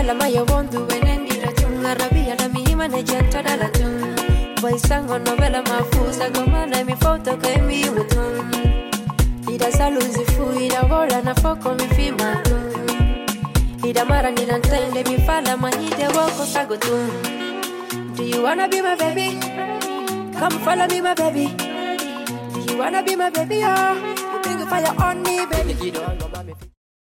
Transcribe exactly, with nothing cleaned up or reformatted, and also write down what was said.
Bella ma io wondu venendi da tunga rabia da mi maneggianta dalla tun. Poi sango novella ma fusa comanda mi foto che mi utun. Ida saluzi fu ida vola na foco mi fima tun. Ida mara ni nantende mi fala ma hide woko sago tun. Do you wanna be my baby? Come follow me my baby. Do you wanna be my baby? Oh, you bring the fire on me baby.